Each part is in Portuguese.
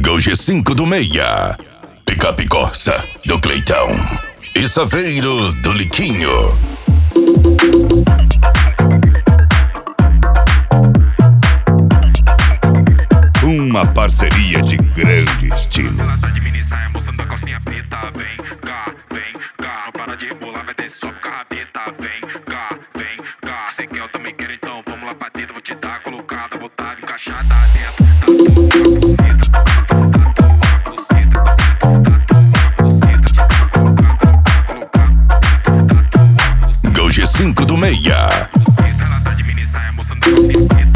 do G5 do Meia, Picape Corsa do Cleitão e Saveiro do Liquinho. Uma parceria de grande estilo. Ela tá de mini saia mostrando a calcinha preta. Vem cá, não para de rebolar, vai descer só com a rabeta. Vem cá, cê quer, eu também quero, então vamos lá pra dentro. Vou te dar colocada, botada, encaixada dentro. Do G5 do Meia. Ela tá de mini saia mostrando a calcinha preta.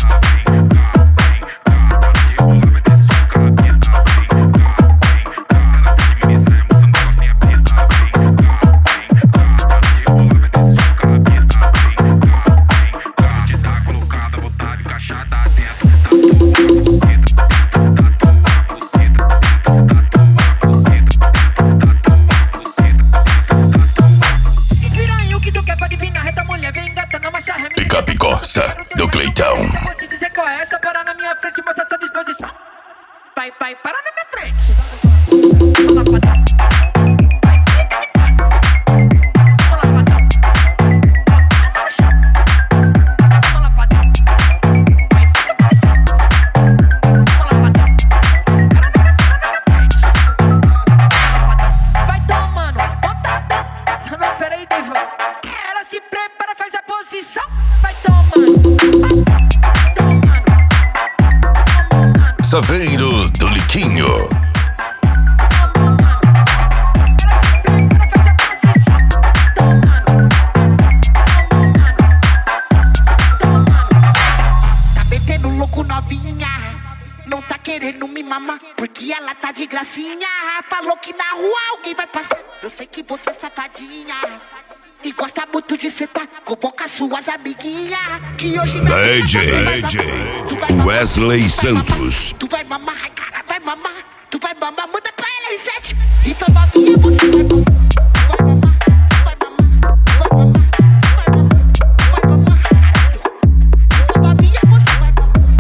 Picape Corsa do Cleitão. Vou te dizer qual é essa, para na minha frente, mostra sua disposição. Vai, para na minha frente. Vamos lá pra dentro. Saveiro do Liquinho. Tá metendo louco novinha, não tá querendo me mamar, porque ela tá de gracinha. Falou que na rua alguém vai passar, eu sei que você é safadinha e gosta muito de sentar com boca suas amiguinhas. Que hoje DJ Wesley Santos. Tu vai mamar, ai cara, vai mamar. Tu vai mamar, manda pra ela R7. Então novinha você vai mamar. Vai mamar, vai mamar, vai mamar, vai mamar, vai mamar, caralho. Então novinha você vai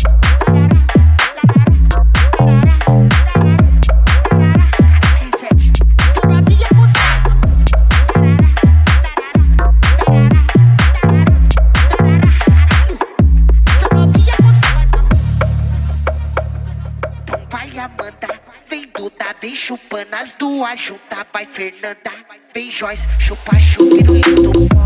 R7. Então novinha você Amanda, vem Duda, vem chupando as duas juntas. Vai Fernanda, vem Joyce, chupa chupa lindo.